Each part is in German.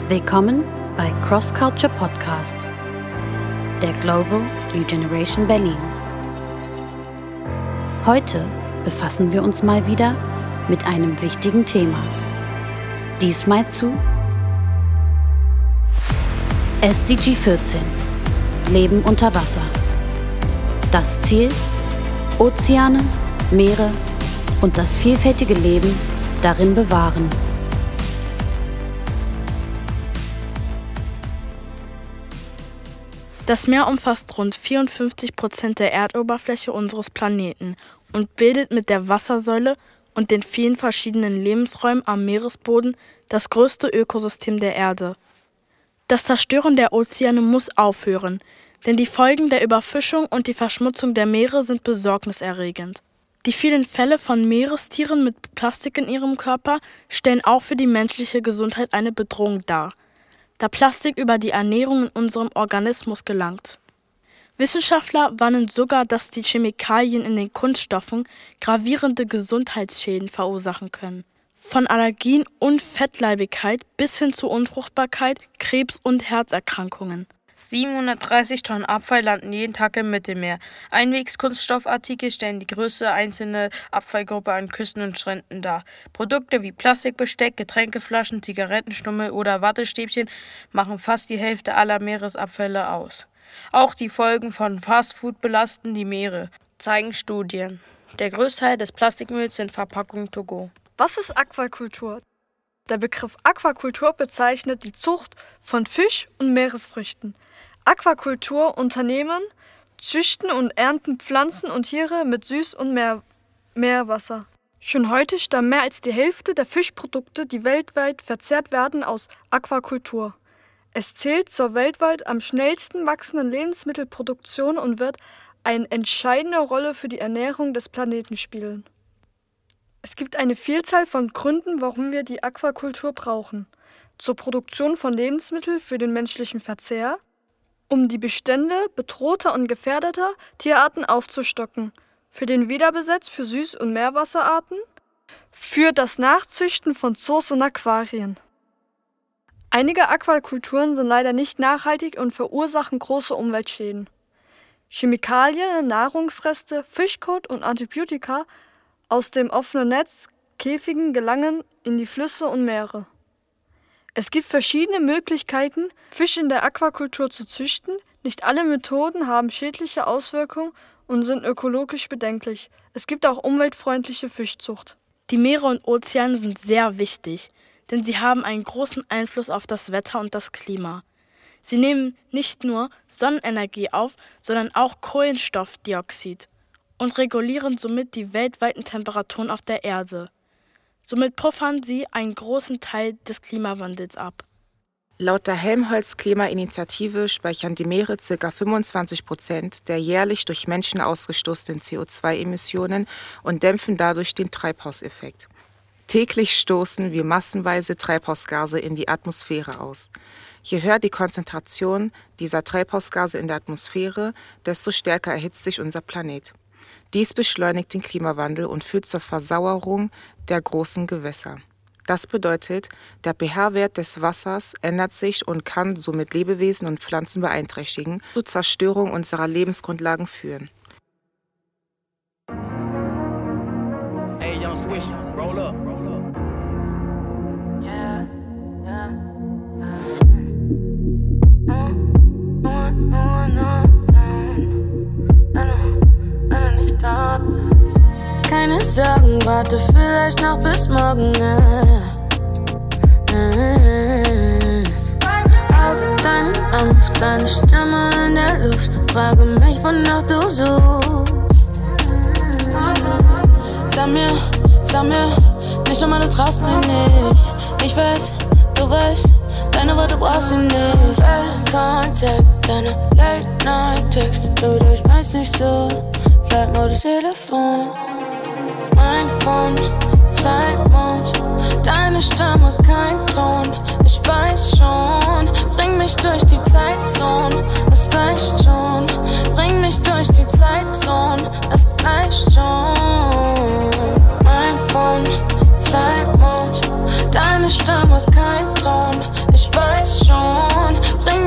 Willkommen bei Cross Culture Podcast, der Global Regeneration Berlin. Heute befassen wir uns mal wieder mit einem wichtigen Thema. Diesmal zu SDG 14, Leben unter Wasser. Das Ziel: Ozeane, Meere und das vielfältige Leben darin bewahren. Das Meer umfasst rund 54% der Erdoberfläche unseres Planeten und bildet mit der Wassersäule und den vielen verschiedenen Lebensräumen am Meeresboden das größte Ökosystem der Erde. Das Zerstören der Ozeane muss aufhören, denn die Folgen der Überfischung und die Verschmutzung der Meere sind besorgniserregend. Die vielen Fälle von Meerestieren mit Plastik in ihrem Körper stellen auch für die menschliche Gesundheit eine Bedrohung dar, da Plastik über die Ernährung in unserem Organismus gelangt. Wissenschaftler warnen sogar, dass die Chemikalien in den Kunststoffen gravierende Gesundheitsschäden verursachen können. Von Allergien und Fettleibigkeit bis hin zu Unfruchtbarkeit, Krebs und Herzerkrankungen. 730 Tonnen Abfall landen jeden Tag im Mittelmeer. Einwegskunststoffartikel stellen die größte einzelne Abfallgruppe an Küsten und Stränden dar. Produkte wie Plastikbesteck, Getränkeflaschen, Zigarettenstummel oder Wattestäbchen machen fast die Hälfte aller Meeresabfälle aus. Auch die Folgen von Fastfood belasten die Meere, zeigen Studien. Der größte Teil des Plastikmülls sind Verpackungen to go. Was ist Aquakultur? Der Begriff Aquakultur bezeichnet die Zucht von Fisch- und Meeresfrüchten. Aquakulturunternehmen züchten und ernten Pflanzen und Tiere mit Süß- und Meerwasser. Schon heute stammen mehr als die Hälfte der Fischprodukte, die weltweit verzehrt werden, aus Aquakultur. Es zählt zur weltweit am schnellsten wachsenden Lebensmittelproduktion und wird eine entscheidende Rolle für die Ernährung des Planeten spielen. Es gibt eine Vielzahl von Gründen, warum wir die Aquakultur brauchen. Zur Produktion von Lebensmitteln für den menschlichen Verzehr, um die Bestände bedrohter und gefährdeter Tierarten aufzustocken, für den Wiederbesatz für Süß- und Meerwasserarten, für das Nachzüchten von Zoos und Aquarien. Einige Aquakulturen sind leider nicht nachhaltig und verursachen große Umweltschäden. Chemikalien, Nahrungsreste, Fischkot und Antibiotika aus dem offenen Netz, Käfigen gelangen in die Flüsse und Meere. Es gibt verschiedene Möglichkeiten, Fisch in der Aquakultur zu züchten. Nicht alle Methoden haben schädliche Auswirkungen und sind ökologisch bedenklich. Es gibt auch umweltfreundliche Fischzucht. Die Meere und Ozeane sind sehr wichtig, denn sie haben einen großen Einfluss auf das Wetter und das Klima. Sie nehmen nicht nur Sonnenenergie auf, sondern auch Kohlenstoffdioxid und regulieren somit die weltweiten Temperaturen auf der Erde. Somit puffern sie einen großen Teil des Klimawandels ab. Laut der Helmholtz-Klimainitiative speichern die Meere ca. 25% der jährlich durch Menschen ausgestoßenen CO2-Emissionen und dämpfen dadurch den Treibhauseffekt. Täglich stoßen wir massenweise Treibhausgase in die Atmosphäre aus. Je höher die Konzentration dieser Treibhausgase in der Atmosphäre, desto stärker erhitzt sich unser Planet. Dies beschleunigt den Klimawandel und führt zur Versauerung der großen Gewässer. Das bedeutet, der pH-Wert des Wassers ändert sich und kann somit Lebewesen und Pflanzen beeinträchtigen, zur Zerstörung unserer Lebensgrundlagen führen. Hey, young Swish, roll up. Keine Sorgen, warte vielleicht noch bis morgen. Auf deine Stimme in der Luft, frage mich, wonach du suchst. Sag mir, nicht einmal du traust mir nicht. Ich weiß, du weißt, deine Worte brauchst du nicht. Kontakt, deine Late-Night-Texte, du durchmeinst nicht so. Flightmodus Telefon, mein Phone, Flight Mode, deine Stimme, kein Ton. Ich weiß schon, bring mich durch die Zeitzone, es reicht schon. Bring mich durch die Zeitzone, es reicht schon. Mein Phone, Flight Mode, deine Stimme, kein Ton. Ich weiß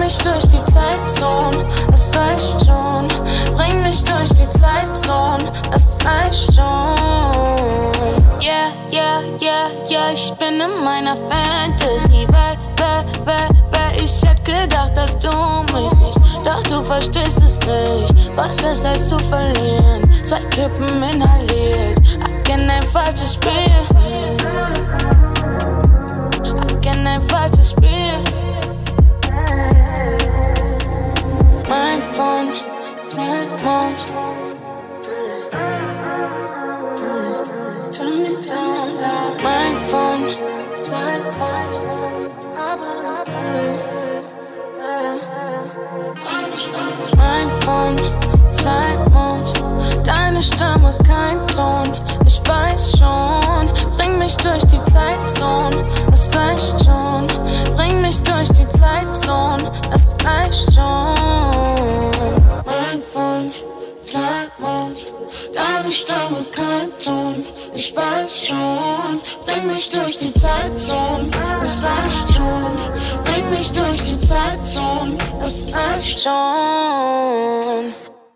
mich durch die Zeitzone, es reicht schon. Bring mich durch die Zeitzone, es reicht schon. Yeah, yeah, yeah, yeah, ich bin in meiner Fantasy. Ich hätte gedacht, dass du mich nicht, doch du verstehst es nicht. Was es heißt zu verlieren, 2 Kippen inhaliert. Ich kenn ein falsches Spiel. Ich kenn ein falsches Spiel. Mein Phone, Flight Mode. Fühl mich down, down. Mein Phone, Flight Mode. Mein Phone, Flight Mode. Deine Stimme, kein Ton. Ich weiß schon. Bring mich durch die Zeitzone, es reicht schon. Bring mich durch die Zeitzone, es reicht schon. Mein Phone, Flight Mode. Deine Stimme, kein Ton. Ich weiß schon. Bring mich durch die Zeitzone, es reicht schon. Bring mich durch die Zeitzone, es reicht schon.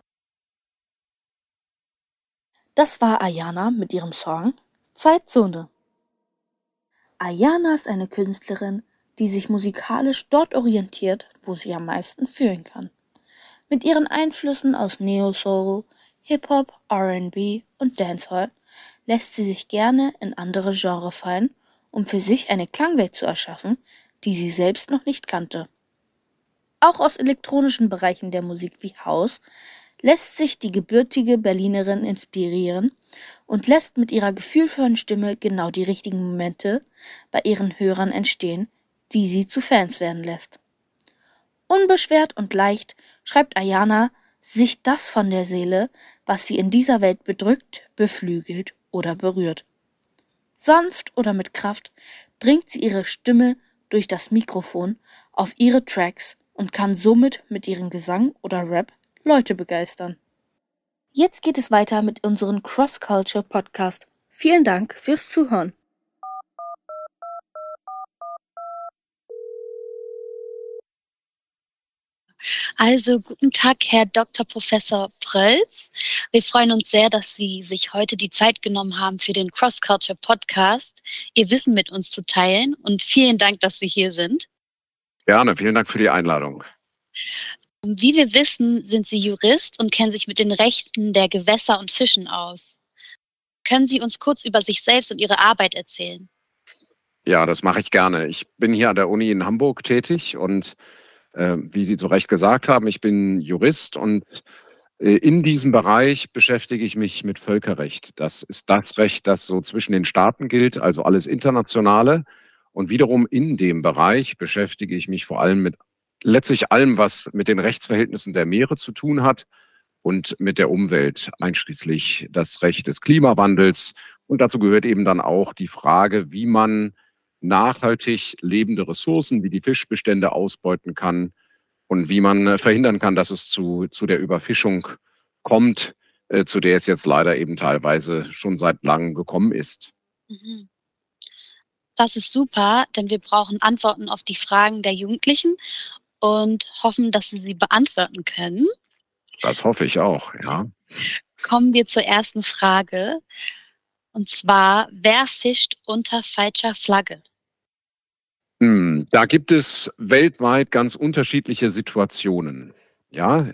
Das war Ayana mit ihrem Song Zeitzone. Ayana ist eine Künstlerin, die sich musikalisch dort orientiert, wo sie am meisten fühlen kann. Mit ihren Einflüssen aus Neo-Soul, Hip-Hop, R&B und Dancehall lässt sie sich gerne in andere Genres fallen, um für sich eine Klangwelt zu erschaffen, die sie selbst noch nicht kannte. Auch aus elektronischen Bereichen der Musik wie House lässt sich die gebürtige Berlinerin inspirieren und lässt mit ihrer gefühlvollen Stimme genau die richtigen Momente bei ihren Hörern entstehen, die sie zu Fans werden lässt. Unbeschwert und leicht schreibt Ayana sich das von der Seele, was sie in dieser Welt bedrückt, beflügelt oder berührt. Sanft oder mit Kraft bringt sie ihre Stimme durch das Mikrofon auf ihre Tracks und kann somit mit ihrem Gesang oder Rap Leute begeistern. Jetzt geht es weiter mit unserem Cross-Culture-Podcast. Vielen Dank fürs Zuhören. Also, guten Tag, Herr Dr. Professor Prölz. Wir freuen uns sehr, dass Sie sich heute die Zeit genommen haben für den Cross-Culture Podcast, Ihr Wissen mit uns zu teilen. Und vielen Dank, dass Sie hier sind. Gerne, vielen Dank für die Einladung. Wie wir wissen, sind Sie Jurist und kennen sich mit den Rechten der Gewässer und Fischen aus. Können Sie uns kurz über sich selbst und Ihre Arbeit erzählen? Ja, das mache ich gerne. Ich bin hier an der Uni in Hamburg tätig und wie Sie zu Recht gesagt haben, ich bin Jurist und in diesem Bereich beschäftige ich mich mit Völkerrecht. Das ist das Recht, das so zwischen den Staaten gilt, also alles Internationale. Und wiederum in dem Bereich beschäftige ich mich vor allem mit letztlich allem, was mit den Rechtsverhältnissen der Meere zu tun hat und mit der Umwelt, einschließlich das Recht des Klimawandels. Und dazu gehört eben dann auch die Frage, wie man nachhaltig lebende Ressourcen wie die Fischbestände ausbeuten kann und wie man verhindern kann, dass es zu der Überfischung kommt, zu der es jetzt leider eben teilweise schon seit langem gekommen ist. Mhm. Das ist super, denn wir brauchen Antworten auf die Fragen der Jugendlichen und hoffen, dass Sie sie beantworten können. Das hoffe ich auch, ja. Kommen wir zur ersten Frage. Und zwar, wer fischt unter falscher Flagge? Da gibt es weltweit ganz unterschiedliche Situationen. Ja,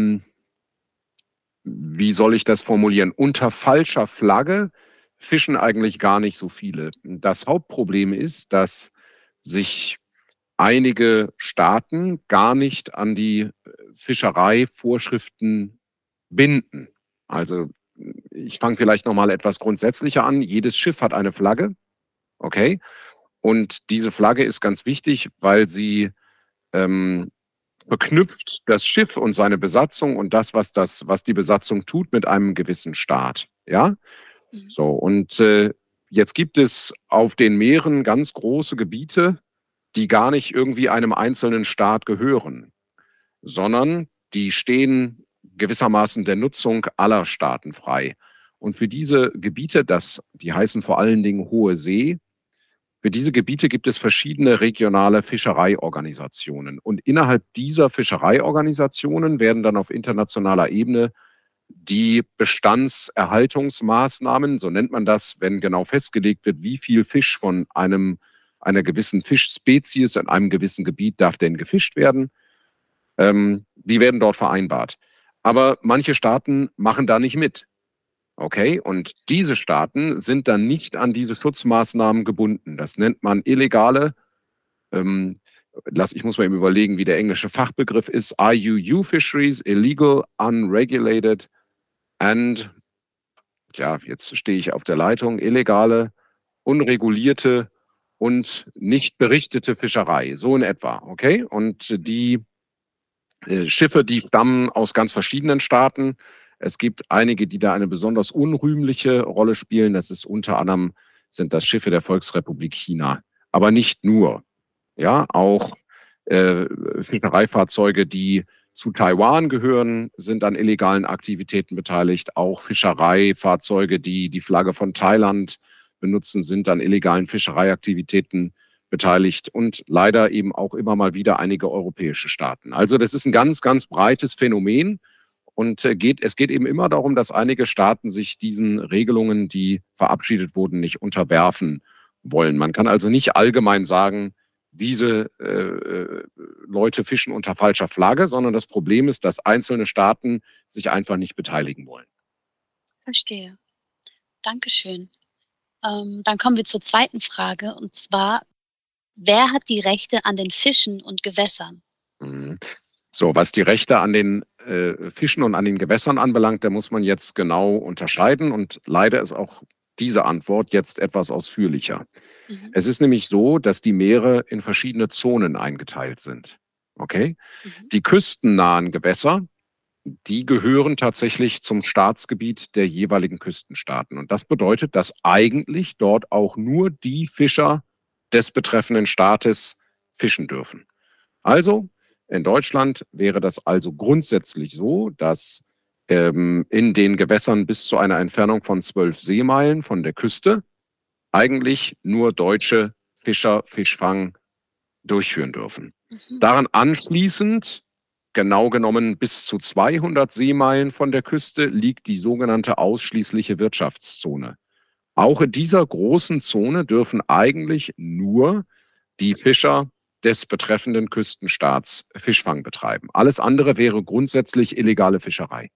wie soll ich das formulieren? Unter falscher Flagge fischen eigentlich gar nicht so viele. Das Hauptproblem ist, dass sich einige Staaten gar nicht an die Fischereivorschriften binden. Also ich fange vielleicht nochmal etwas grundsätzlicher an. Jedes Schiff hat eine Flagge, okay? Und diese Flagge ist ganz wichtig, weil sie verknüpft das Schiff und seine Besatzung und das, was die Besatzung tut, mit einem gewissen Staat. Ja? So, und jetzt gibt es auf den Meeren ganz große Gebiete, die gar nicht irgendwie einem einzelnen Staat gehören, sondern die stehen gewissermaßen der Nutzung aller Staaten frei. Und für diese Gebiete, die heißen vor allen Dingen Hohe See, Für diese Gebiete gibt es verschiedene regionale Fischereiorganisationen. Und innerhalb dieser Fischereiorganisationen werden dann auf internationaler Ebene die Bestandserhaltungsmaßnahmen, so nennt man das, wenn genau festgelegt wird, wie viel Fisch von einer gewissen Fischspezies in einem gewissen Gebiet darf denn gefischt werden, die werden dort vereinbart. Aber manche Staaten machen da nicht mit. Okay, und diese Staaten sind dann nicht an diese Schutzmaßnahmen gebunden. Das nennt man illegale, ich muss mal eben überlegen, wie der englische Fachbegriff ist, IUU Fisheries, Illegal, Unregulated and, ja, jetzt stehe ich auf der Leitung, illegale, unregulierte und nicht berichtete Fischerei, so in etwa, okay? Und die Schiffe, die stammen aus ganz verschiedenen Staaten. Es gibt einige, die da eine besonders unrühmliche Rolle spielen. Das ist unter anderem, sind das Schiffe der Volksrepublik China. Aber nicht nur. Ja, auch Fischereifahrzeuge, die zu Taiwan gehören, sind an illegalen Aktivitäten beteiligt. Auch Fischereifahrzeuge, die die Flagge von Thailand benutzen, sind an illegalen Fischereiaktivitäten beteiligt. Und leider eben auch immer mal wieder einige europäische Staaten. Also das ist ein ganz, ganz breites Phänomen. Und es geht eben immer darum, dass einige Staaten sich diesen Regelungen, die verabschiedet wurden, nicht unterwerfen wollen. Man kann also nicht allgemein sagen, diese Leute fischen unter falscher Flagge, sondern das Problem ist, dass einzelne Staaten sich einfach nicht beteiligen wollen. Verstehe. Dankeschön. Dann kommen wir zur zweiten Frage, und zwar, wer hat die Rechte an den Fischen und Gewässern? So, was die Rechte an den Fischen und an den Gewässern anbelangt, da muss man jetzt genau unterscheiden. Und leider ist auch diese Antwort jetzt etwas ausführlicher. Es ist nämlich so, dass die Meere in verschiedene Zonen eingeteilt sind. Okay? Die küstennahen Gewässer, die gehören tatsächlich zum Staatsgebiet der jeweiligen Küstenstaaten. Und das bedeutet, dass eigentlich dort auch nur die Fischer des betreffenden Staates fischen dürfen. Also in Deutschland wäre das also grundsätzlich so, dass in den Gewässern bis zu einer Entfernung von 12 Seemeilen von der Küste eigentlich nur deutsche Fischer Fischfang durchführen dürfen. Daran anschließend, genau genommen bis zu 200 Seemeilen von der Küste, liegt die sogenannte ausschließliche Wirtschaftszone. Auch in dieser großen Zone dürfen eigentlich nur die Fischer des betreffenden Küstenstaats Fischfang betreiben. Alles andere wäre grundsätzlich illegale Fischerei.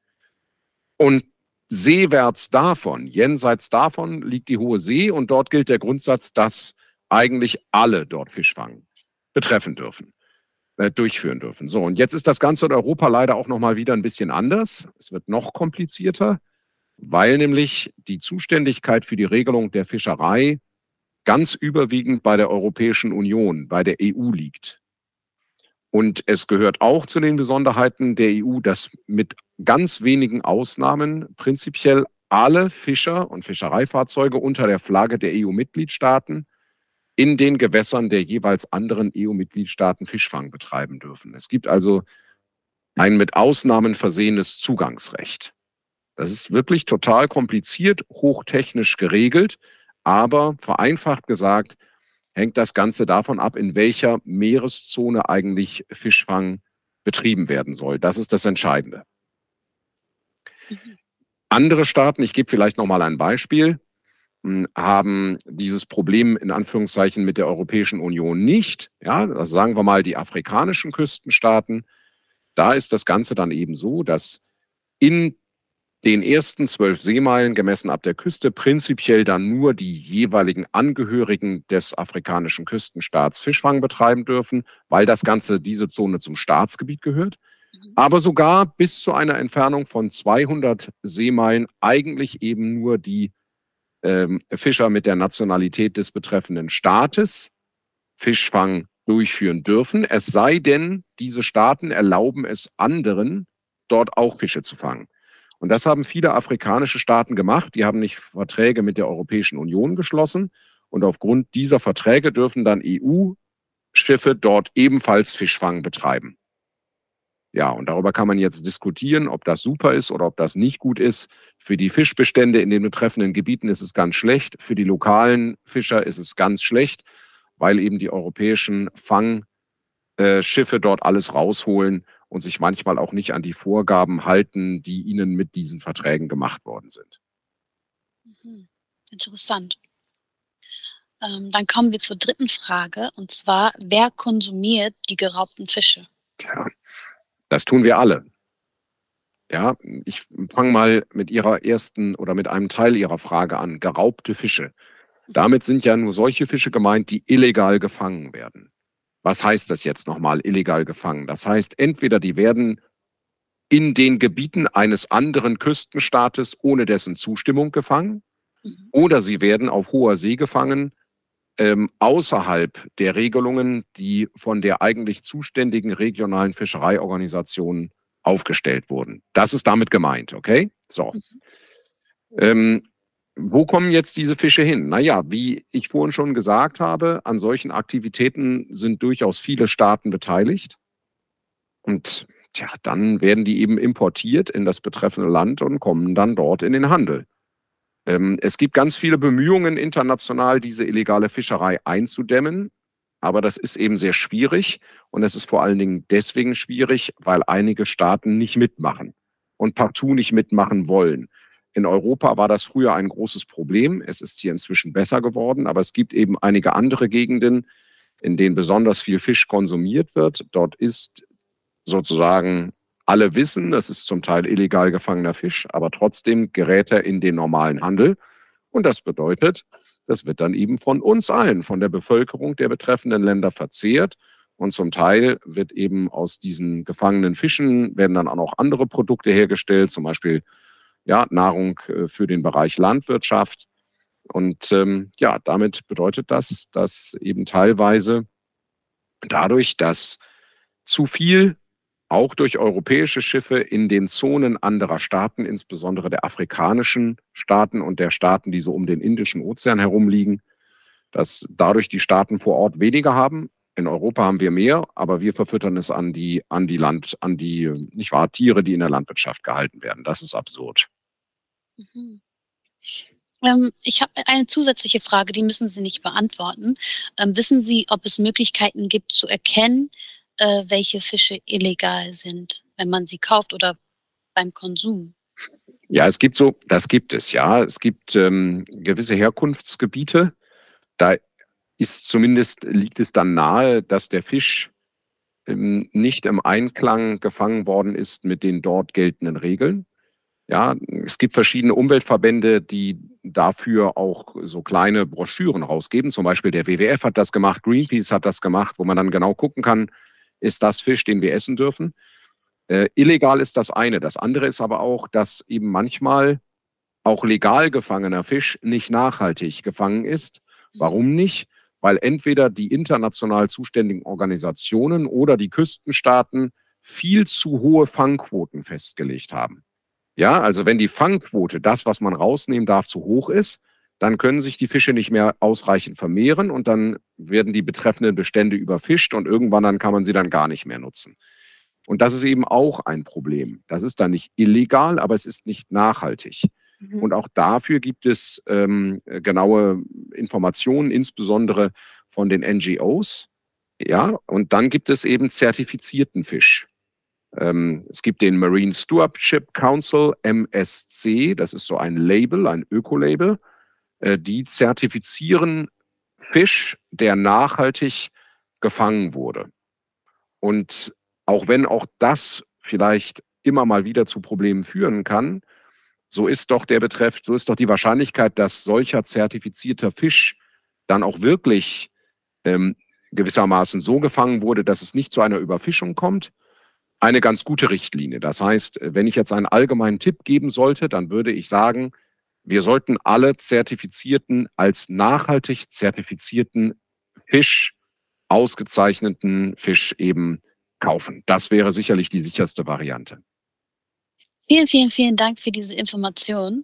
Und seewärts davon, jenseits davon, liegt die Hohe See und dort gilt der Grundsatz, dass eigentlich alle dort Fischfang betreffen dürfen, durchführen dürfen. So, und jetzt ist das Ganze in Europa leider auch nochmal wieder ein bisschen anders. Es wird noch komplizierter, weil nämlich die Zuständigkeit für die Regelung der Fischerei ganz überwiegend bei der Europäischen Union, bei der EU liegt. Und es gehört auch zu den Besonderheiten der EU, dass mit ganz wenigen Ausnahmen prinzipiell alle Fischer und Fischereifahrzeuge unter der Flagge der EU-Mitgliedstaaten in den Gewässern der jeweils anderen EU-Mitgliedstaaten Fischfang betreiben dürfen. Es gibt also ein mit Ausnahmen versehenes Zugangsrecht. Das ist wirklich total kompliziert, hochtechnisch geregelt. Aber vereinfacht gesagt, hängt das Ganze davon ab, in welcher Meereszone eigentlich Fischfang betrieben werden soll. Das ist das Entscheidende. Andere Staaten, ich gebe vielleicht noch mal ein Beispiel, haben dieses Problem in Anführungszeichen mit der Europäischen Union nicht. Ja, also sagen wir mal die afrikanischen Küstenstaaten. Da ist das Ganze dann eben so, dass in den ersten 12 Seemeilen gemessen ab der Küste prinzipiell dann nur die jeweiligen Angehörigen des afrikanischen Küstenstaats Fischfang betreiben dürfen, weil das Ganze, diese Zone zum Staatsgebiet gehört. Aber sogar bis zu einer Entfernung von 200 Seemeilen eigentlich eben nur die Fischer mit der Nationalität des betreffenden Staates Fischfang durchführen dürfen. Es sei denn, diese Staaten erlauben es anderen, dort auch Fische zu fangen. Und das haben viele afrikanische Staaten gemacht. Die haben nicht Verträge mit der Europäischen Union geschlossen. Und aufgrund dieser Verträge dürfen dann EU-Schiffe dort ebenfalls Fischfang betreiben. Ja, und darüber kann man jetzt diskutieren, ob das super ist oder ob das nicht gut ist. Für die Fischbestände in den betreffenden Gebieten ist es ganz schlecht. Für die lokalen Fischer ist es ganz schlecht, weil eben die europäischen Fangschiffe dort alles rausholen und sich manchmal auch nicht an die Vorgaben halten, die ihnen mit diesen Verträgen gemacht worden sind. Interessant. Dann kommen wir zur dritten Frage, und zwar, wer konsumiert die geraubten Fische? Tja, das tun wir alle. Ja, ich fange mal mit Ihrer ersten oder mit einem Teil Ihrer Frage an. Geraubte Fische. Damit sind ja nur solche Fische gemeint, die illegal gefangen werden. Was heißt das jetzt nochmal, illegal gefangen? Das heißt, entweder die werden in den Gebieten eines anderen Küstenstaates ohne dessen Zustimmung gefangen, oder sie werden auf hoher See gefangen, außerhalb der Regelungen, die von der eigentlich zuständigen regionalen Fischereiorganisation aufgestellt wurden. Das ist damit gemeint, okay? So. Wo kommen jetzt diese Fische hin? Naja, wie ich vorhin schon gesagt habe, an solchen Aktivitäten sind durchaus viele Staaten beteiligt. Und tja, dann werden die eben importiert in das betreffende Land und kommen dann dort in den Handel. Es gibt ganz viele Bemühungen international, diese illegale Fischerei einzudämmen. Aber das ist eben sehr schwierig. Und es ist vor allen Dingen deswegen schwierig, weil einige Staaten nicht mitmachen und partout nicht mitmachen wollen. In Europa war das früher ein großes Problem. Es ist hier inzwischen besser geworden. Aber es gibt eben einige andere Gegenden, in denen besonders viel Fisch konsumiert wird. Dort ist sozusagen, alle wissen, das ist zum Teil illegal gefangener Fisch, aber trotzdem gerät er in den normalen Handel. Und das bedeutet, das wird dann eben von uns allen, von der Bevölkerung der betreffenden Länder verzehrt. Und zum Teil wird eben aus diesen gefangenen Fischen werden dann auch noch andere Produkte hergestellt, zum Beispiel ja, Nahrung für den Bereich Landwirtschaft. Und ja, damit bedeutet das, dass eben teilweise dadurch, dass zu viel auch durch europäische Schiffe in den Zonen anderer Staaten, insbesondere der afrikanischen Staaten und der Staaten, die so um den Indischen Ozean herumliegen, dass dadurch die Staaten vor Ort weniger haben. In Europa haben wir mehr, aber wir verfüttern es an die nicht wahr, Tiere, die in der Landwirtschaft gehalten werden. Das ist absurd. Ich habe eine zusätzliche Frage, die müssen Sie nicht beantworten. Wissen Sie, ob es Möglichkeiten gibt zu erkennen, welche Fische illegal sind, wenn man sie kauft oder beim Konsum? Ja, das gibt es, ja. Es gibt gewisse Herkunftsgebiete, da liegt es dann nahe, dass der Fisch nicht im Einklang gefangen worden ist mit den dort geltenden Regeln. Ja, es gibt verschiedene Umweltverbände, die dafür auch so kleine Broschüren rausgeben. Zum Beispiel der WWF hat das gemacht, Greenpeace hat das gemacht, wo man dann genau gucken kann, ist das Fisch, den wir essen dürfen. Illegal ist das eine. Das andere ist aber auch, dass eben manchmal auch legal gefangener Fisch nicht nachhaltig gefangen ist. Warum nicht? Weil entweder die international zuständigen Organisationen oder die Küstenstaaten viel zu hohe Fangquoten festgelegt haben. Ja, also wenn die Fangquote, das, was man rausnehmen darf, zu hoch ist, dann können sich die Fische nicht mehr ausreichend vermehren und dann werden die betreffenden Bestände überfischt und irgendwann dann kann man sie dann gar nicht mehr nutzen. Und das ist eben auch ein Problem. Das ist dann nicht illegal, aber es ist nicht nachhaltig. Und auch dafür gibt es genaue Informationen, insbesondere von den NGOs. Ja, und dann gibt es eben zertifizierten Fisch. Es gibt den Marine Stewardship Council, MSC, das ist so ein Label, ein Ökolabel. Die zertifizieren Fisch, der nachhaltig gefangen wurde. Und auch wenn auch das vielleicht immer mal wieder zu Problemen führen kann, so ist doch die Wahrscheinlichkeit, dass solcher zertifizierter Fisch dann auch wirklich gewissermaßen so gefangen wurde, dass es nicht zu einer Überfischung kommt, eine ganz gute Richtlinie. Das heißt, wenn ich jetzt einen allgemeinen Tipp geben sollte, dann würde ich sagen, wir sollten alle als nachhaltig zertifizierten Fisch, ausgezeichneten Fisch eben kaufen. Das wäre sicherlich die sicherste Variante. Vielen, vielen, vielen Dank für diese Information.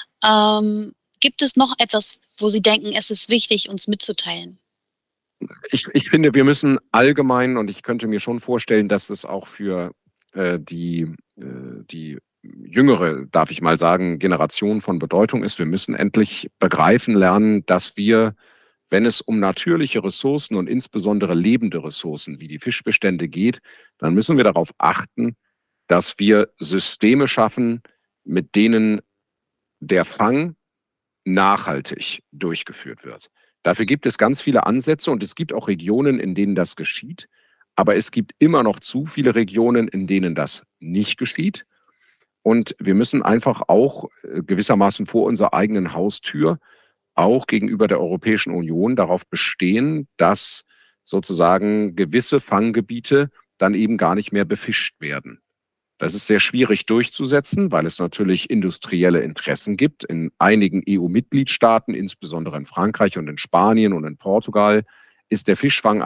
Gibt es noch etwas, wo Sie denken, es ist wichtig, uns mitzuteilen? Ich finde, wir müssen allgemein, und ich könnte mir schon vorstellen, dass es auch für die jüngere, darf ich mal sagen, Generation von Bedeutung ist. Wir müssen endlich begreifen lernen, dass wir, wenn es um natürliche Ressourcen und insbesondere lebende Ressourcen wie die Fischbestände geht, dann müssen wir darauf achten, dass wir Systeme schaffen, mit denen der Fang nachhaltig durchgeführt wird. Dafür gibt es ganz viele Ansätze und es gibt auch Regionen, in denen das geschieht. Aber es gibt immer noch zu viele Regionen, in denen das nicht geschieht. Und wir müssen einfach auch gewissermaßen vor unserer eigenen Haustür auch gegenüber der Europäischen Union darauf bestehen, dass sozusagen gewisse Fanggebiete dann eben gar nicht mehr befischt werden. Das ist sehr schwierig durchzusetzen, weil es natürlich industrielle Interessen gibt. In einigen EU-Mitgliedstaaten, insbesondere in Frankreich und in Spanien und in Portugal, ist der Fischfang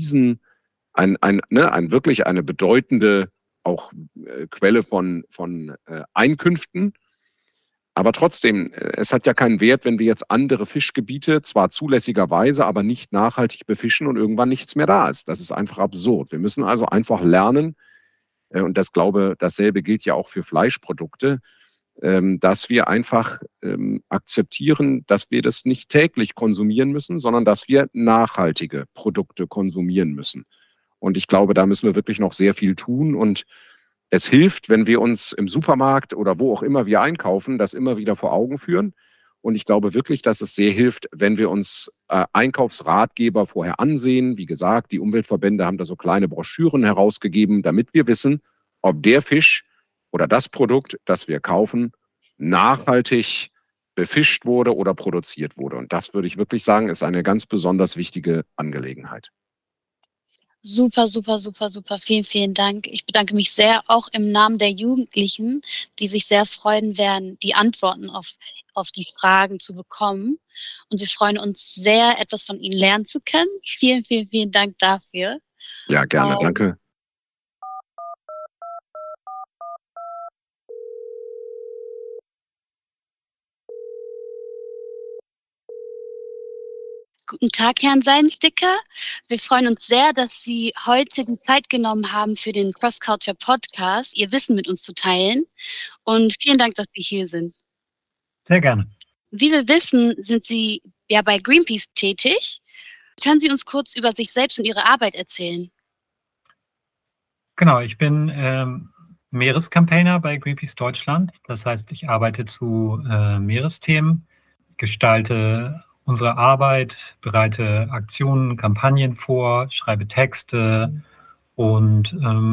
wirklich eine bedeutende auch Quelle von Einkünften. Aber trotzdem, es hat ja keinen Wert, wenn wir jetzt andere Fischgebiete zwar zulässigerweise, aber nicht nachhaltig befischen und irgendwann nichts mehr da ist. Das ist einfach absurd. Wir müssen also einfach lernen, und dasselbe gilt ja auch für Fleischprodukte, dass wir einfach akzeptieren, dass wir das nicht täglich konsumieren müssen, sondern dass wir nachhaltige Produkte konsumieren müssen. Und ich glaube, da müssen wir wirklich noch sehr viel tun. Und es hilft, wenn wir uns im Supermarkt oder wo auch immer wir einkaufen, das immer wieder vor Augen führen. Und ich glaube wirklich, dass es sehr hilft, wenn wir uns Einkaufsratgeber vorher ansehen. Wie gesagt, die Umweltverbände haben da so kleine Broschüren herausgegeben, damit wir wissen, ob der Fisch oder das Produkt, das wir kaufen, nachhaltig befischt wurde oder produziert wurde. Und das würde ich wirklich sagen, ist eine ganz besonders wichtige Angelegenheit. Super, super, super, super. Vielen, vielen Dank. Ich bedanke mich sehr auch im Namen der Jugendlichen, die sich sehr freuen werden, die Antworten auf die Fragen zu bekommen. Und wir freuen uns sehr, etwas von Ihnen lernen zu können. Vielen, vielen, vielen Dank dafür. Ja, gerne. Danke. Guten Tag, Herrn Seidensticker. Wir freuen uns sehr, dass Sie heute die Zeit genommen haben für den Cross Culture Podcast, Ihr Wissen mit uns zu teilen. Und vielen Dank, dass Sie hier sind. Sehr gerne. Wie wir wissen, sind Sie ja bei Greenpeace tätig. Können Sie uns kurz über sich selbst und Ihre Arbeit erzählen? Genau, ich bin Meerescampaigner bei Greenpeace Deutschland. Das heißt, ich arbeite zu Meeresthemen, gestalte unsere Arbeit, bereite Aktionen, Kampagnen vor, schreibe Texte und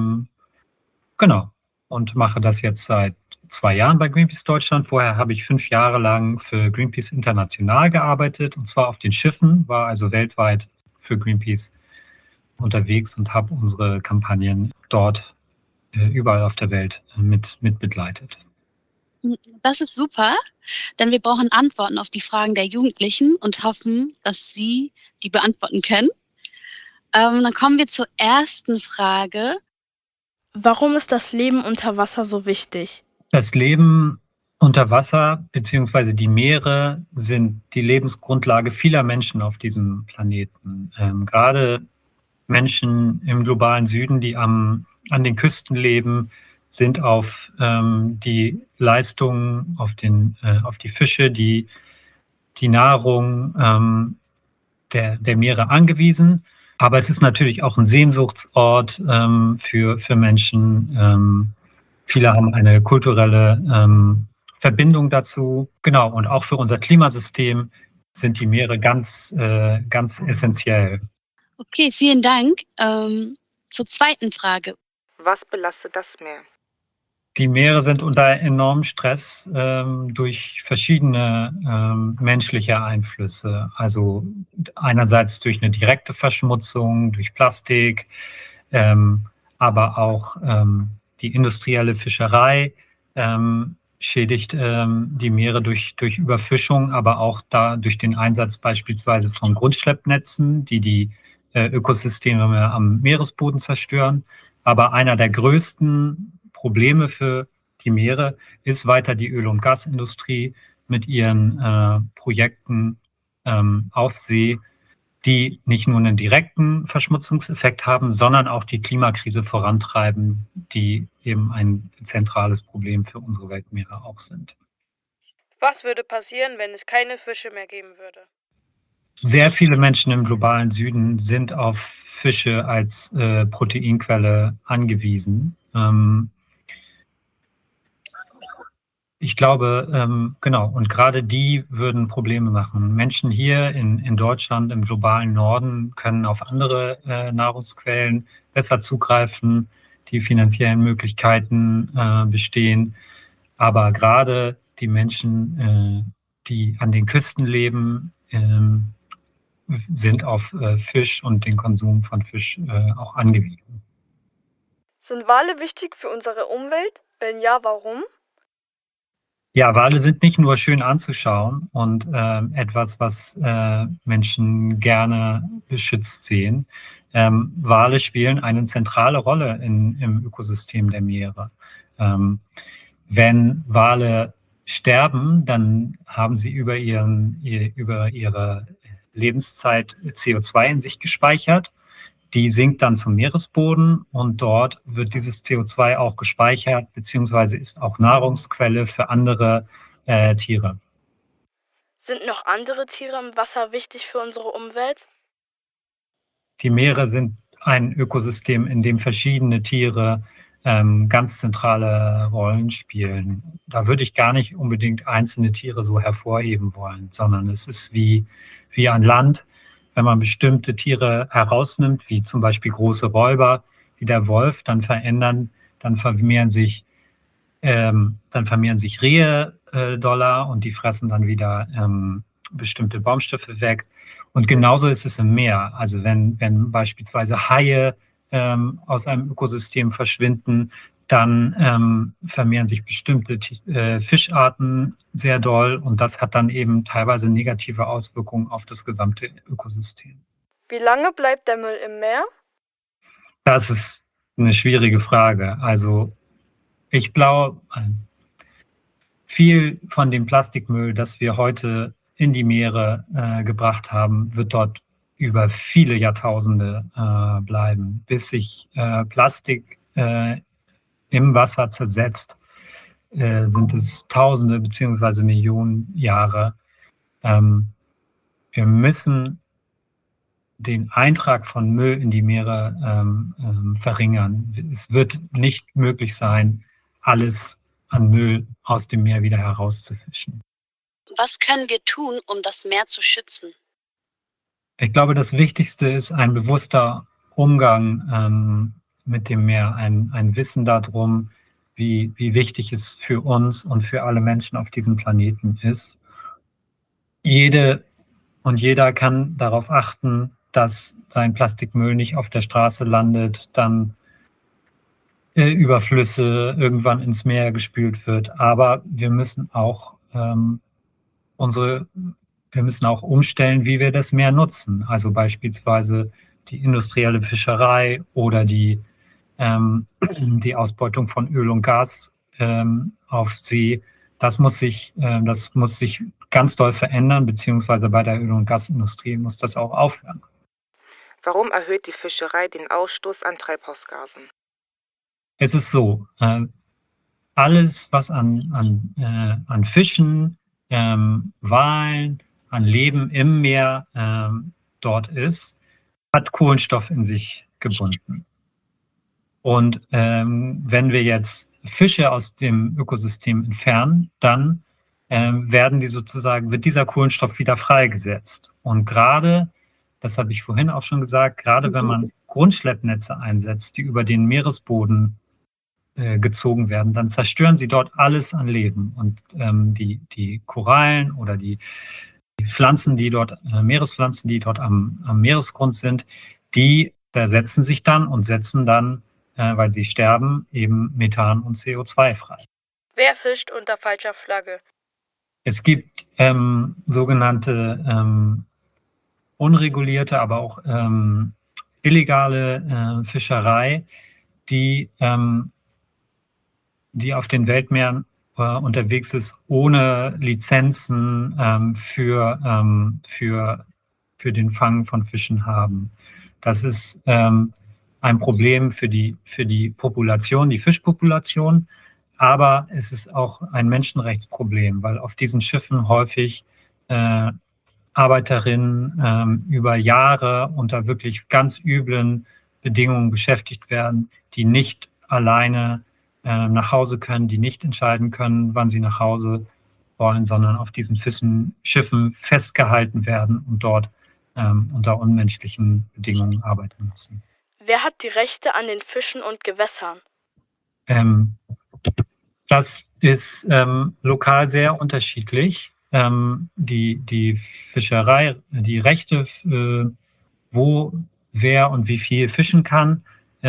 und mache das jetzt seit 2 Jahren bei Greenpeace Deutschland. Vorher habe ich 5 Jahre lang für Greenpeace International gearbeitet, und zwar auf den Schiffen, war also weltweit für Greenpeace unterwegs und habe unsere Kampagnen dort überall auf der Welt mit begleitet. Das ist super, denn wir brauchen Antworten auf die Fragen der Jugendlichen und hoffen, dass Sie die beantworten können. Dann kommen wir zur ersten Frage. Warum ist das Leben unter Wasser so wichtig? Das Leben unter Wasser bzw. die Meere sind die Lebensgrundlage vieler Menschen auf diesem Planeten. Gerade Menschen im globalen Süden, die an den Küsten leben, sind auf die Leistungen, auf die Fische, die Nahrung der Meere angewiesen. Aber es ist natürlich auch ein Sehnsuchtsort für Menschen. Viele haben eine kulturelle Verbindung dazu. Genau, und auch für unser Klimasystem sind die Meere ganz essentiell. Okay, vielen Dank. Zur zweiten Frage. Was belastet das Meer? Die Meere sind unter enormem Stress durch verschiedene menschliche Einflüsse. Also einerseits durch eine direkte Verschmutzung, durch Plastik, aber auch die industrielle Fischerei schädigt die Meere durch Überfischung, aber auch durch den Einsatz beispielsweise von Grundschleppnetzen, die Ökosysteme am Meeresboden zerstören. Aber einer der größten Probleme für die Meere ist weiter die Öl- und Gasindustrie mit ihren Projekten auf See, die nicht nur einen direkten Verschmutzungseffekt haben, sondern auch die Klimakrise vorantreiben, die eben ein zentrales Problem für unsere Weltmeere auch sind. Was würde passieren, wenn es keine Fische mehr geben würde? Sehr viele Menschen im globalen Süden sind auf Fische als Proteinquelle angewiesen. Ich glaube, genau, und gerade die würden Probleme machen. Menschen hier in Deutschland, im globalen Norden, können auf andere Nahrungsquellen besser zugreifen, die finanziellen Möglichkeiten bestehen. Aber gerade die Menschen, die an den Küsten leben, sind auf Fisch und den Konsum von Fisch auch angewiesen. Sind Wale wichtig für unsere Umwelt? Wenn ja, warum? Ja, Wale sind nicht nur schön anzuschauen und etwas, was Menschen gerne beschützt sehen. Wale spielen eine zentrale Rolle im Ökosystem der Meere. Wenn Wale sterben, dann haben sie über ihre Lebenszeit CO2 in sich gespeichert. Die sinkt dann zum Meeresboden und dort wird dieses CO2 auch gespeichert, beziehungsweise ist auch Nahrungsquelle für andere Tiere. Sind noch andere Tiere im Wasser wichtig für unsere Umwelt? Die Meere sind ein Ökosystem, in dem verschiedene Tiere ganz zentrale Rollen spielen. Da würde ich gar nicht unbedingt einzelne Tiere so hervorheben wollen, sondern es ist wie an Land. Wenn man bestimmte Tiere herausnimmt, wie zum Beispiel große Räuber, wie der Wolf, dann vermehren sich Rehe doller und die fressen dann wieder bestimmte Baumstoffe weg. Und genauso ist es im Meer. Also wenn beispielsweise Haie aus einem Ökosystem verschwinden, dann vermehren sich bestimmte Fischarten sehr doll und das hat dann eben teilweise negative Auswirkungen auf das gesamte Ökosystem. Wie lange bleibt der Müll im Meer? Das ist eine schwierige Frage. Also ich glaube, viel von dem Plastikmüll, das wir heute in die Meere gebracht haben, wird dort über viele Jahrtausende bleiben, bis sich Plastik im Wasser zersetzt, sind es Tausende beziehungsweise Millionen Jahre. Wir müssen den Eintrag von Müll in die Meere verringern. Es wird nicht möglich sein, alles an Müll aus dem Meer wieder herauszufischen. Was können wir tun, um das Meer zu schützen? Ich glaube, das Wichtigste ist ein bewusster Umgang mit dem Meer, ein Wissen darum, wie wichtig es für uns und für alle Menschen auf diesem Planeten ist. Jede und jeder kann darauf achten, dass sein Plastikmüll nicht auf der Straße landet, dann über Flüsse irgendwann ins Meer gespült wird. Aber wir müssen auch umstellen, wie wir das Meer nutzen. Also beispielsweise die industrielle Fischerei oder die Ausbeutung von Öl und Gas auf See. Das muss sich ganz doll verändern, beziehungsweise bei der Öl- und Gasindustrie muss das auch aufhören. Warum erhöht die Fischerei den Ausstoß an Treibhausgasen? Es ist so, alles, was an Fischen, Walen, an Leben im Meer dort ist, hat Kohlenstoff in sich gebunden. Und wenn wir jetzt Fische aus dem Ökosystem entfernen, dann wird dieser Kohlenstoff wieder freigesetzt. Und gerade, das habe ich vorhin auch schon gesagt, gerade wenn man Grundschleppnetze einsetzt, die über den Meeresboden gezogen werden, dann zerstören sie dort alles an Leben. Und die Korallen oder die Pflanzen, Meerespflanzen, die dort am Meeresgrund sind, die zersetzen sich dann und setzen dann, weil sie sterben, eben Methan und CO2 frei. Wer fischt unter falscher Flagge? Es gibt sogenannte unregulierte, aber auch illegale Fischerei, die auf den Weltmeeren unterwegs ist, ohne Lizenzen für für den Fang von Fischen haben. Das ist ein Problem für die Population, die Fischpopulation, aber es ist auch ein Menschenrechtsproblem, weil auf diesen Schiffen häufig Arbeiterinnen über Jahre unter wirklich ganz üblen Bedingungen beschäftigt werden, die nicht alleine nach Hause können, die nicht entscheiden können, wann sie nach Hause wollen, sondern auf diesen Schiffen festgehalten werden und dort unter unmenschlichen Bedingungen arbeiten müssen. Wer hat die Rechte an den Fischen und Gewässern? Das ist lokal sehr unterschiedlich. Die Fischerei, die Rechte, wo, wer und wie viel fischen kann,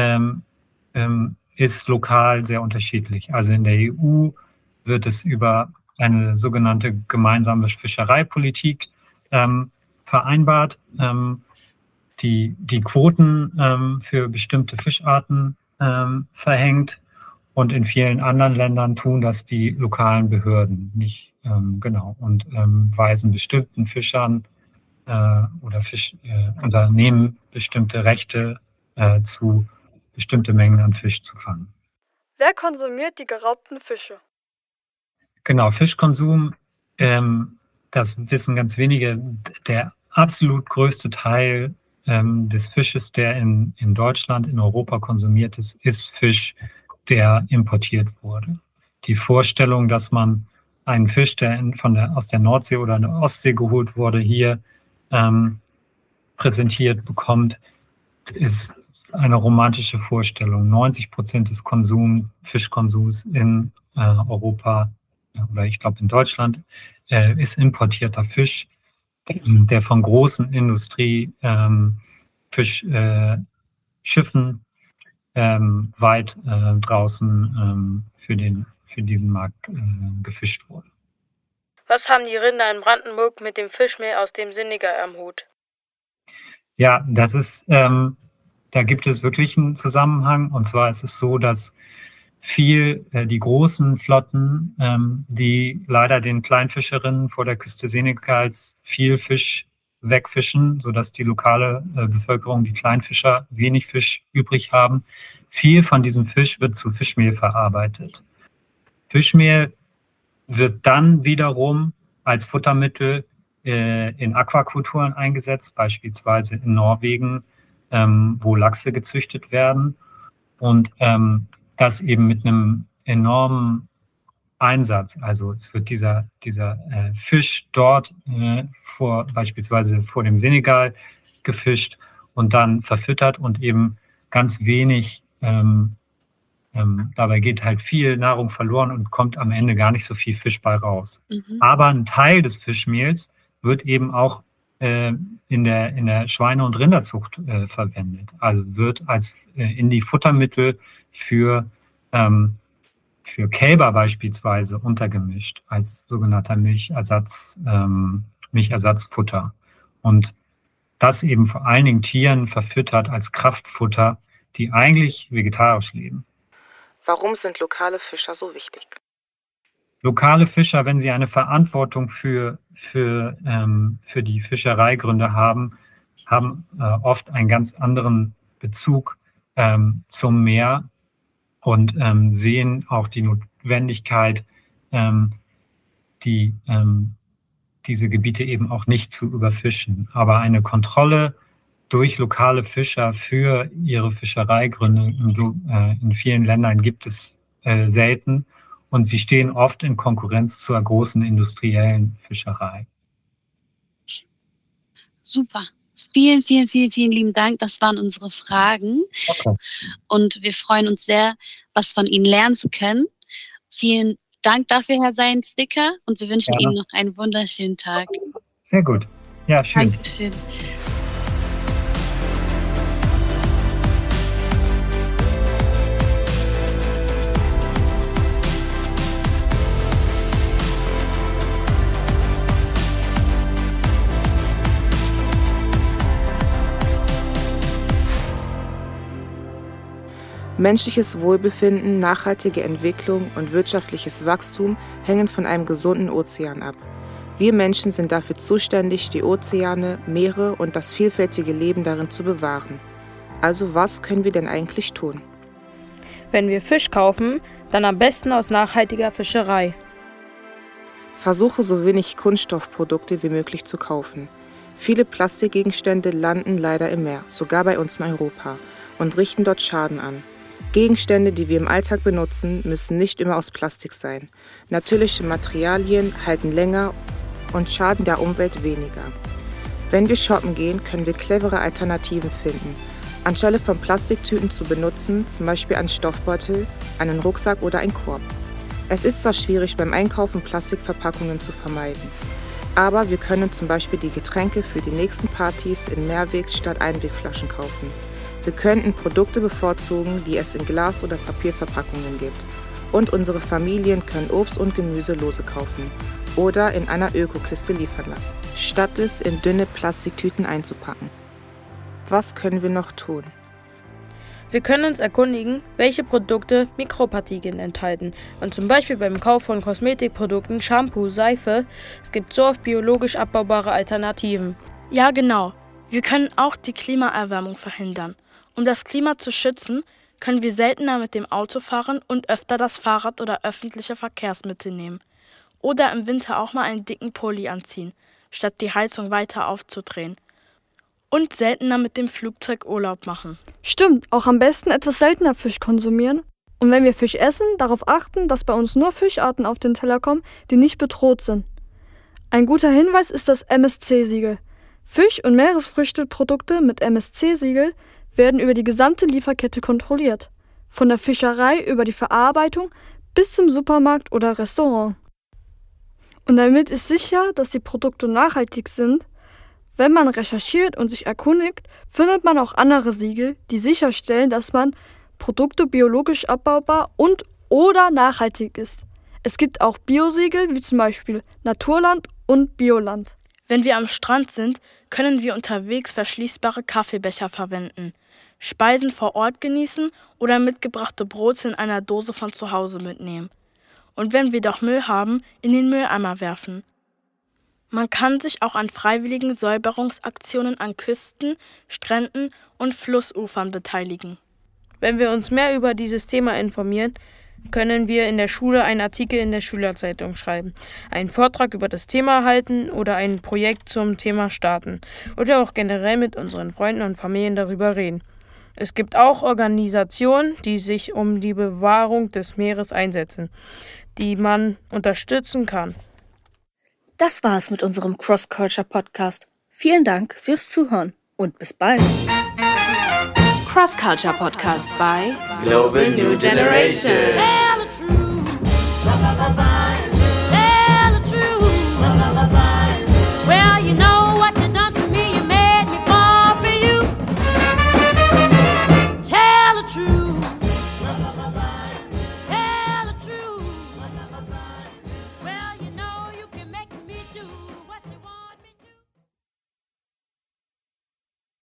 ist lokal sehr unterschiedlich. Also in der EU wird es über eine sogenannte gemeinsame Fischereipolitik vereinbart, die Quoten für bestimmte Fischarten verhängt. Und in vielen anderen Ländern tun das die lokalen Behörden nicht genau und weisen bestimmten Fischern oder Unternehmen bestimmte Rechte zu, bestimmte Mengen an Fisch zu fangen. Wer konsumiert die geraubten Fische? Genau, Fischkonsum, das wissen ganz wenige. Der absolut größte Teil des Fisches, der in Deutschland, in Europa konsumiert ist Fisch, der importiert wurde. Die Vorstellung, dass man einen Fisch, der aus der Nordsee oder der Ostsee geholt wurde, hier präsentiert bekommt, ist eine romantische Vorstellung. 90% des Fischkonsums in Europa oder ich glaube in Deutschland ist importierter Fisch, der von großen Fischschiffen weit draußen für diesen Markt gefischt wurde. Was haben die Rinder in Brandenburg mit dem Fischmehl aus dem Senegal am Hut? Ja, das ist, da gibt es wirklich einen Zusammenhang. Und zwar ist es so, dass die großen Flotten, die leider den Kleinfischerinnen vor der Küste Senegals viel Fisch wegfischen, sodass die lokale Bevölkerung, die Kleinfischer, wenig Fisch übrig haben. Viel von diesem Fisch wird zu Fischmehl verarbeitet. Fischmehl wird dann wiederum als Futtermittel in Aquakulturen eingesetzt, beispielsweise in Norwegen, wo Lachse gezüchtet werden. Und das eben mit einem enormen Einsatz. Also es wird dieser Fisch dort beispielsweise vor dem Senegal gefischt und dann verfüttert und eben ganz wenig, dabei geht halt viel Nahrung verloren und kommt am Ende gar nicht so viel Fisch bei raus. Mhm. Aber ein Teil des Fischmehls wird eben auch in der Schweine- und Rinderzucht verwendet. Also wird in die Futtermittel für Kälber beispielsweise untergemischt als sogenannter Milchersatzfutter. Und das eben vor allen Dingen Tieren verfüttert als Kraftfutter, die eigentlich vegetarisch leben. Warum sind lokale Fischer so wichtig? Lokale Fischer, wenn sie eine Verantwortung für die Fischereigründe haben oft einen ganz anderen Bezug zum Meer und sehen auch die Notwendigkeit, diese Gebiete eben auch nicht zu überfischen. Aber eine Kontrolle durch lokale Fischer für ihre Fischereigründe in vielen Ländern gibt es selten und sie stehen oft in Konkurrenz zur großen industriellen Fischerei. Super. Vielen, vielen, vielen, vielen lieben Dank. Das waren unsere Fragen. Okay. Und wir freuen uns sehr, was von Ihnen lernen zu können. Vielen Dank dafür, Herr Seien-Sticker. Und wir wünschen Ihnen noch einen wunderschönen Tag. Sehr gut. Ja, schön. Dankeschön. Menschliches Wohlbefinden, nachhaltige Entwicklung und wirtschaftliches Wachstum hängen von einem gesunden Ozean ab. Wir Menschen sind dafür zuständig, die Ozeane, Meere und das vielfältige Leben darin zu bewahren. Also was können wir denn eigentlich tun? Wenn wir Fisch kaufen, dann am besten aus nachhaltiger Fischerei. Versuche so wenig Kunststoffprodukte wie möglich zu kaufen. Viele Plastikgegenstände landen leider im Meer, sogar bei uns in Europa, und richten dort Schaden an. Gegenstände, die wir im Alltag benutzen, müssen nicht immer aus Plastik sein. Natürliche Materialien halten länger und schaden der Umwelt weniger. Wenn wir shoppen gehen, können wir clevere Alternativen finden. Anstelle von Plastiktüten zu benutzen, zum Beispiel einen Stoffbeutel, einen Rucksack oder einen Korb. Es ist zwar schwierig, beim Einkaufen Plastikverpackungen zu vermeiden, aber wir können zum Beispiel die Getränke für die nächsten Partys in Mehrweg- statt Einwegflaschen kaufen. Wir könnten Produkte bevorzugen, die es in Glas- oder Papierverpackungen gibt. Und unsere Familien können Obst und Gemüse lose kaufen oder in einer Ökokiste liefern lassen, statt es in dünne Plastiktüten einzupacken. Was können wir noch tun? Wir können uns erkundigen, welche Produkte Mikropartikeln enthalten und zum Beispiel beim Kauf von Kosmetikprodukten, Shampoo, Seife, es gibt so oft biologisch abbaubare Alternativen. Ja, genau. Wir können auch die Klimaerwärmung verhindern. Um das Klima zu schützen, können wir seltener mit dem Auto fahren und öfter das Fahrrad oder öffentliche Verkehrsmittel nehmen. Oder im Winter auch mal einen dicken Pulli anziehen, statt die Heizung weiter aufzudrehen. Und seltener mit dem Flugzeug Urlaub machen. Stimmt, auch am besten etwas seltener Fisch konsumieren. Und wenn wir Fisch essen, darauf achten, dass bei uns nur Fischarten auf den Teller kommen, die nicht bedroht sind. Ein guter Hinweis ist das MSC-Siegel. Fisch- und Meeresfrüchteprodukte mit MSC-Siegel werden über die gesamte Lieferkette kontrolliert. Von der Fischerei über die Verarbeitung bis zum Supermarkt oder Restaurant. Und damit ist sicher, dass die Produkte nachhaltig sind, wenn man recherchiert und sich erkundigt, findet man auch andere Siegel, die sicherstellen, dass man Produkte biologisch abbaubar und oder nachhaltig ist. Es gibt auch Biosiegel, wie zum Beispiel Naturland und Bioland. Wenn wir am Strand sind, können wir unterwegs verschließbare Kaffeebecher verwenden, Speisen vor Ort genießen oder mitgebrachte Brote in einer Dose von zu Hause mitnehmen. Und wenn wir doch Müll haben, in den Mülleimer werfen. Man kann sich auch an freiwilligen Säuberungsaktionen an Küsten, Stränden und Flussufern beteiligen. Wenn wir uns mehr über dieses Thema informieren, können wir in der Schule einen Artikel in der Schülerzeitung schreiben, einen Vortrag über das Thema halten oder ein Projekt zum Thema starten oder auch generell mit unseren Freunden und Familien darüber reden. Es gibt auch Organisationen, die sich um die Bewahrung des Meeres einsetzen, die man unterstützen kann. Das war's mit unserem Cross-Culture-Podcast. Vielen Dank fürs Zuhören und bis bald. Cross-Culture Podcast by Global New Generation.